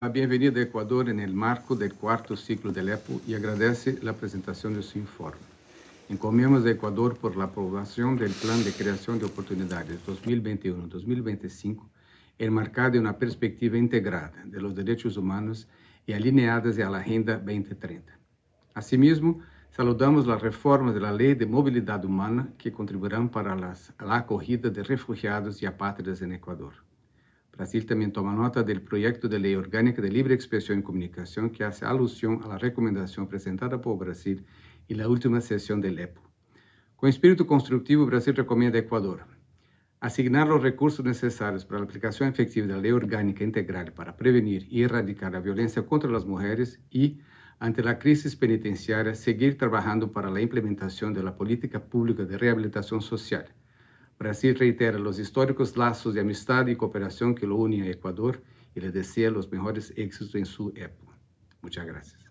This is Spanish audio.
la bienvenida a Ecuador en el marco del cuarto ciclo del EPO y agradece la presentación de su informe. Encomiamos a Ecuador por la aprobación del Plan de Creación de Oportunidades 2021-2025, enmarcado en una perspectiva integrada de los derechos humanos y alineadas a la Agenda 2030. Asimismo, saludamos las reformas de la Ley de Movilidad Humana que contribuirán para la acogida de refugiados y apátridas en Ecuador. Brasil también toma nota del proyecto de ley orgánica de libre expresión y comunicación que hace alusión a la recomendación presentada por Brasil en la última sesión del EPO. Con espíritu constructivo, Brasil recomienda a Ecuador asignar los recursos necesarios para la aplicación efectiva de la ley orgánica integral para prevenir y erradicar la violencia contra las mujeres y, ante la crisis penitenciaria, seguir trabajando para la implementación de la política pública de rehabilitación social. Brasil reitera los históricos lazos de amistad y cooperación que lo unen a Ecuador y le desea los mejores éxitos en su época. Muchas gracias.